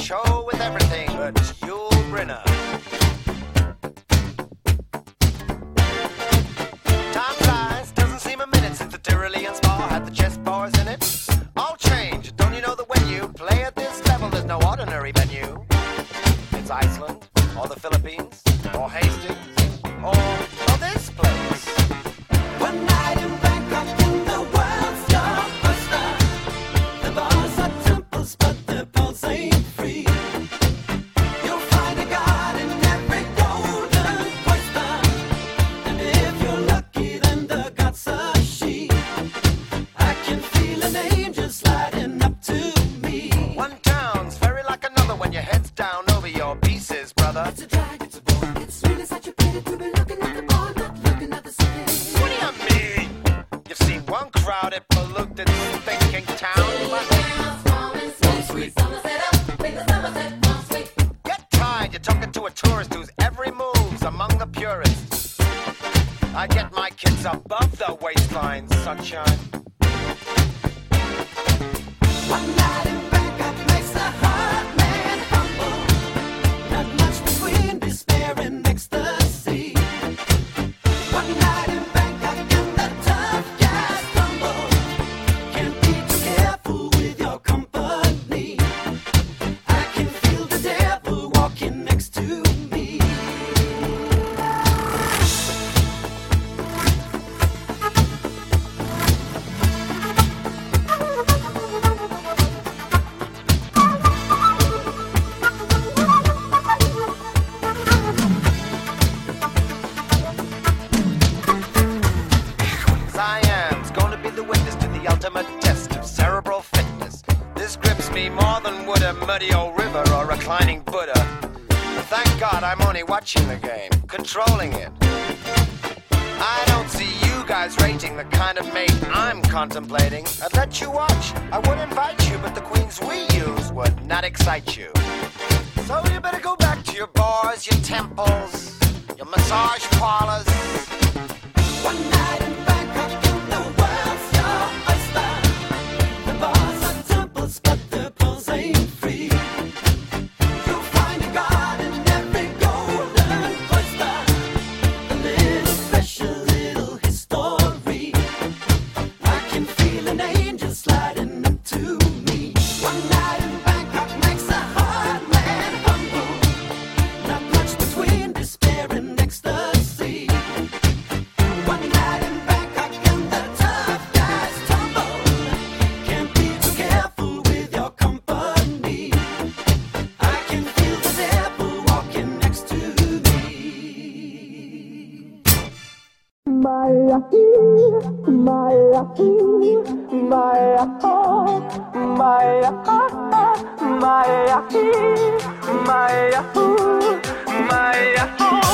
show with everything but Yul Brynner. Time flies, doesn't seem a minute since the Tyrolean Spa had the chess bars in it. All change, don't you know that when you play at this level, there's no ordinary venue? It's Iceland, or the Philippines, or Hastings, or this place. One night in Bangkok in the world's blockbuster. The bars are temples, but the pulse ain't free. You'll find a god in every golden oyster, and if you're lucky, then the god's a she. I can feel an angel sliding up to me. One town's very like another when your head's down over your pieces, brother. It's a drag, it's a bore. It's really such a pity to be looking at the bar, not looking at the city. What do you mean? You've seen one crowded, polluted, thinking town, but get tired, you're talking to a tourist whose every move's among the purists. I get my kids above the waistline, sunshine. One night in Bangkok makes a hard man humble. Not much between despair and ecstasy. One night in Bangkok and the tough guys tumble. Can't be too careful with your company. I can feel the devil walking next to me. Cyan's gonna be the witness to the ultimate test of cerebral fitness. This grips me more than would a muddy old river or reclining Buddha. But thank God I'm only watching the game, controlling it. I don't see you guys rating the kind of mate I'm contemplating. I'd let you watch, I would invite you, but the queens we use would not excite you. So you better go back to your bars, your temples, your massage parlors. One night in Bangkok in the world's your oyster. The bars are temples, but the pulse ain't free. You'll find a god in every golden oyster. A little special, little history. I can feel an angel sliding up to me. One night in Bangkok makes a hard man humble. Not much between despair and ecstasy. One night in Bangkok and the tough guys tumble. Can't be too careful with your company. I can feel the devil walking next to me. Maya, Maya, Maya, Maya, Maya, Maya, Maya, Maya,